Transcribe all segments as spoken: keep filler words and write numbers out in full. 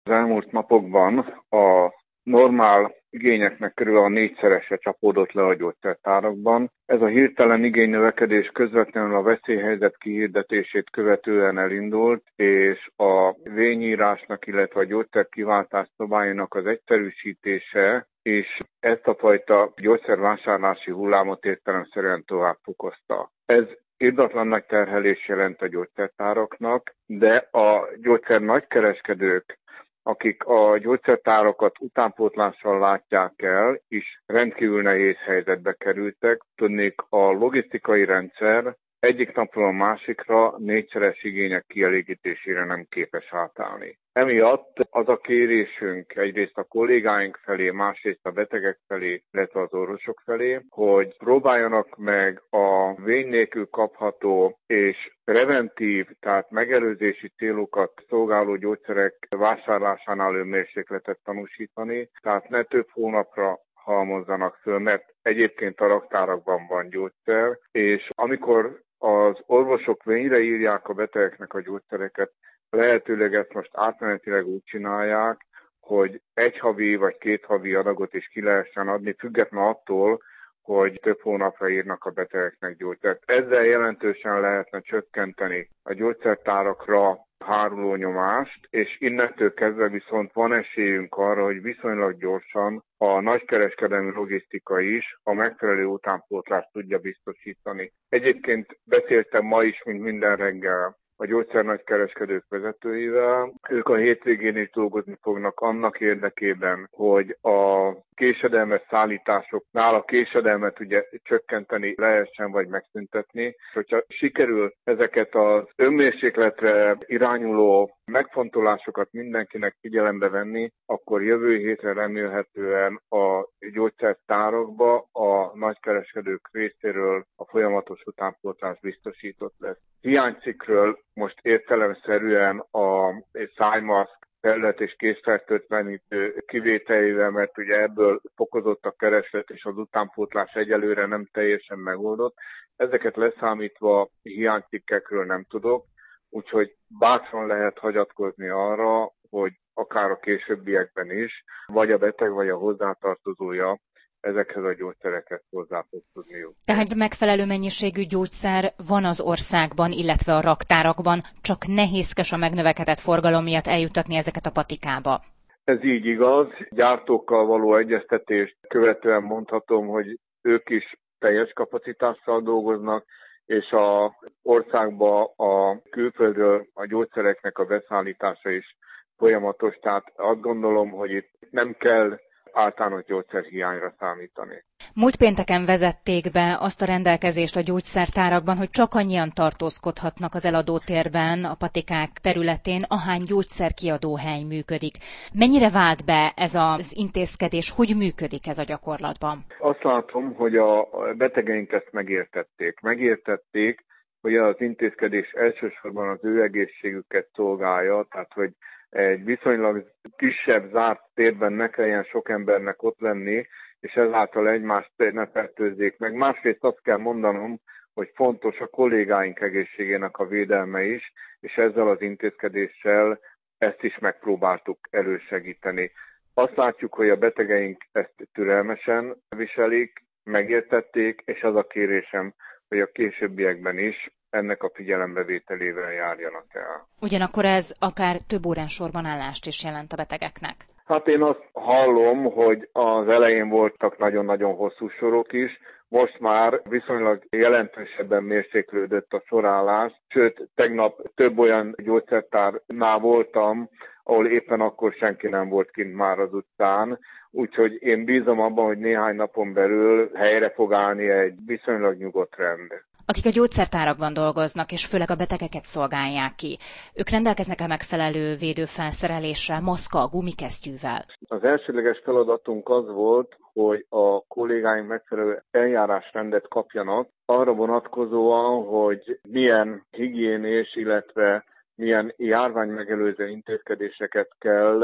Az elmúlt napokban a normál igényeknek körül a négyszerese csapódott le a gyógyszertárakban. Ez a hirtelen igénynövekedés közvetlenül a veszélyhelyzet kihirdetését követően elindult, és a vényírásnak, illetve a gyógyszerkiváltás szabályának az egyszerűsítése, és ezt a fajta gyógyszervásárlási hullámot értelemszerűen tovább fokozta. Ez irdatlan nagy terhelés jelent a gyógyszertáraknak, de a gyógyszer nagykereskedők, akik a gyógyszertárakat utánpótlással látják el, is rendkívül nehéz helyzetbe kerültek. Tudnék, a logisztikai rendszer egyik napról a másikra négyszeres igények kielégítésére nem képes átállni. Emiatt az a kérésünk egyrészt a kollégáink felé, másrészt a betegek felé, illetve az orvosok felé, hogy próbáljanak meg a vény nélkül kapható és preventív, tehát megelőzési célokat szolgáló gyógyszerek vásárlásánál önmérsékletet tanúsítani, tehát ne több hónapra halmozzanak föl, mert egyébként a raktárakban van gyógyszer, és amikor az orvosok vényre írják a betegeknek a gyógyszereket, lehetőleg ezt most átmenetileg úgy csinálják, hogy egy havi vagy két havi adagot is ki lehessen adni, független attól, hogy több hónapra írnak a betegeknek gyógyszert. Ezzel jelentősen lehetne csökkenteni a gyógyszertárakra háruló nyomást, és innentől kezdve viszont van esélyünk arra, hogy viszonylag gyorsan a nagykereskedelmi logisztika is a megfelelő utánpótlást tudja biztosítani. Egyébként beszéltem ma is, mint minden reggel, a gyógyszernagykereskedők vezetőivel. Ők a hétvégén is dolgozni fognak annak érdekében, hogy a késedelmes szállításoknál a késedelmet ugye csökkenteni lehessen vagy megszüntetni. És hogyha sikerül ezeket az önmérsékletre irányuló megfontolásokat mindenkinek figyelembe venni, akkor jövő hétre remélhetően a gyógyszertárakba a nagykereskedők részéről a folyamatos utánpótlás biztosított lesz. Hiánycikkről most értelemszerűen a szájmaszk, felület és kézfertőtlenítő kivételével, mert ugye ebből fokozott a kereslet, és az utánpótlás egyelőre nem teljesen megoldott. Ezeket leszámítva hiánycikkekről nem tudok, úgyhogy bátran lehet hagyatkozni arra, hogy akár a későbbiekben is, vagy a beteg, vagy a hozzátartozója ezekhez a gyógyszerekhez hozzá fog tudniuk. Tehát megfelelő mennyiségű gyógyszer van az országban, illetve a raktárakban, csak nehézkes a megnövekedett forgalom miatt eljuttatni ezeket a patikába. Ez így igaz. Gyártókkal való egyeztetést követően mondhatom, hogy ők is teljes kapacitással dolgoznak, és az országba a külföldről a gyógyszereknek a beszállítása is folyamatos. Tehát azt gondolom, hogy itt nem kell általános gyógyszerhiányra számítani. Múlt pénteken vezették be azt a rendelkezést a gyógyszertárakban, hogy csak annyian tartózkodhatnak az eladótérben, a patikák területén, ahány gyógyszerkiadóhely működik. Mennyire vált be ez az intézkedés, hogy működik ez a gyakorlatban? Azt látom, hogy a betegeink ezt megértették. Megértették, hogy az intézkedés elsősorban az ő egészségüket szolgálja, tehát hogy egy viszonylag kisebb, zárt térben ne kelljen sok embernek ott lenni, és ezáltal egymást ne fertőzzék meg. Másrészt azt kell mondanom, hogy fontos a kollégáink egészségének a védelme is, és ezzel az intézkedéssel ezt is megpróbáltuk elősegíteni. Azt látjuk, hogy a betegeink ezt türelmesen viselik, megértették, és az a kérésem, hogy a későbbiekben is ennek a figyelembevételével járjanak el. Ugyanakkor ez akár több órán sorban állást is jelent a betegeknek. Hát én azt hallom, hogy az elején voltak nagyon-nagyon hosszú sorok is, most már viszonylag jelentősebben mérséklődött a sorállás, sőt, tegnap több olyan gyógyszertárnál voltam, ahol éppen akkor senki nem volt kint már az utcán, úgyhogy én bízom abban, hogy néhány napon belül helyre fog állni egy viszonylag nyugodt rend. Akik a gyógyszertárakban dolgoznak, és főleg a betegeket szolgálják ki, ők rendelkeznek-e megfelelő védőfelszereléssel, maszkkal, gumikesztyűvel? Az elsődleges feladatunk az volt, hogy a kollégáink megfelelő eljárásrendet kapjanak, arra vonatkozóan, hogy milyen higiénés, illetve milyen járványmegelőző intézkedéseket kell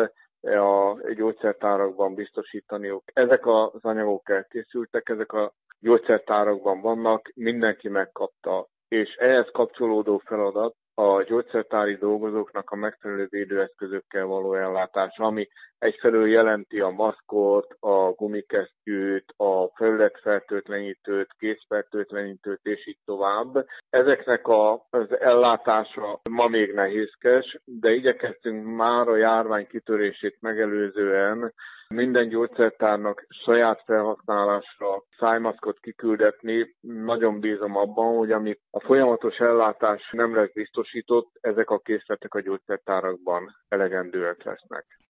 a gyógyszertárakban biztosítaniuk. Ezek az anyagok elkészültek, ezek a gyógyszertárakban vannak, mindenki megkapta, és ehhez kapcsolódó feladat a gyógyszertári dolgozóknak a megfelelő védőeszközökkel való ellátása, ami egyfelől jelenti a maszkot, a gumikesztyűt, a felületfertőtlenítőt, kézfertőtlenítőt és így tovább. Ezeknek a, az ellátása ma még nehézkes, de igyekeztünk már a járvány kitörését megelőzően minden gyógyszertárnak saját felhasználásra szájmaszkot kiküldetni. Nagyon bízom abban, hogy ami a folyamatos ellátás nem lesz biztosított, ezek a készletek a gyógyszertárakban elegendőek lesznek.